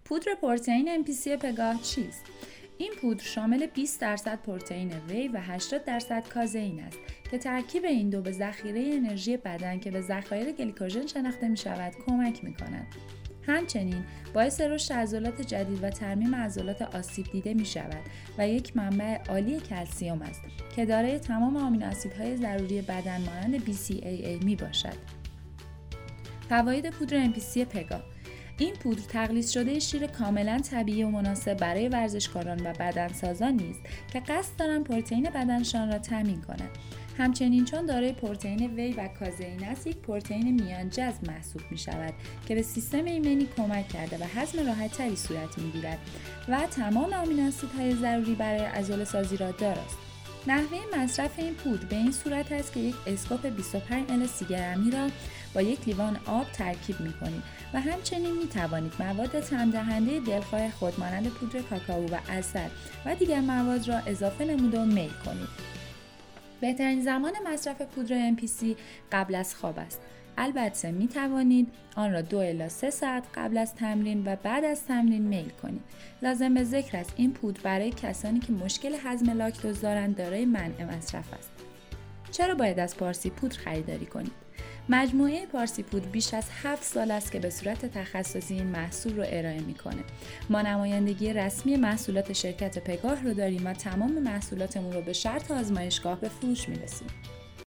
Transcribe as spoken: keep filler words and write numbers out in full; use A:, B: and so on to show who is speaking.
A: پودر پروتئین ام پی سی پگاه چیست؟ این پودر شامل بیست درصد پروتئین وی و هشتاد درصد کازئین است که ترکیب این دو به ذخیره انرژی بدن که به ذخایر گلیکوژن شناخته می شود کمک می کند. همچنین باعث رشد عضلات جدید و ترمیم عضلات آسیب دیده می شود و یک منبع عالی کلسیم است که دارای تمام آمینو اسیدهای ضروری بدن مانند بی سی ای ای می باشد. فواید پودر ام پی سی پگاه: این پودر تقلیص شده شیر کاملا طبیعی و مناسب برای ورزشکاران و بدنسازانی است که قصد دارند پروتئین بدنشان را تامین کنند. همچنین چون دارای پروتئین وی و کازئین است، یک پروتئین میان جذب محسوب می شود که به سیستم ایمنی کمک کرده و هضم راحت‌تری صورت می‌گیرد و تمام آمینو اسیدهای ضروری برای عضله سازی را داراست. نحوه مصرف این پودر به این صورت است که یک اسکوپ بیست و پنج الی سی گرمی را با یک لیوان آب ترکیب می‌کنید و همچنین می‌توانید مواد طعم‌دهنده دلخواه خود مانند پودر کاکائو و عسل و دیگر مواد را اضافه نموده و میل کنید. بهترین زمان مصرف پودر ام پی سی قبل از خواب است. البته می توانید آن را دو الی سه ساعت قبل از تمرین و بعد از تمرین میل کنید. لازم به ذکر است این پودر برای کسانی که مشکل هضم لاکتوز دارند دارای منع مصرف است. چرا باید از پارسی پودر خریداری کنید؟ مجموعه پارسی پودر بیش از هفت سال است که به صورت تخصصی این محصول رو ارائه میکنه. ما نمایندگی رسمی محصولات شرکت پگاه رو داریم و تمام محصولاتمون رو به شرط آزمایشگاه به فروش میرسیم.